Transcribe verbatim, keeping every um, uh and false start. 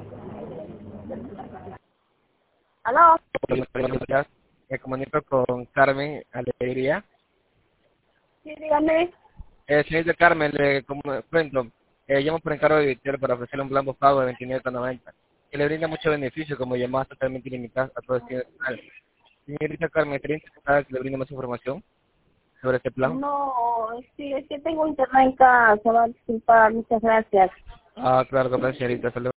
¿Aló? Buenos días. Me comunico con Carmen Alegría. Sí, dígame. Eh, señorita Carmen, le como- cuento, eh, llamo por encargo de Vitel para ofrecerle un plan pago de veintinueve con noventa, que le brinda mucho beneficio como llamadas totalmente ilimitadas a todo destino nacional. Señorita Carmen, ¿estaría interesada que le brinde más información sobre este plan? No, sí, es que tengo internet en casa, va a disculpar, muchas gracias. Ah, claro, que señorita. Hasta luego.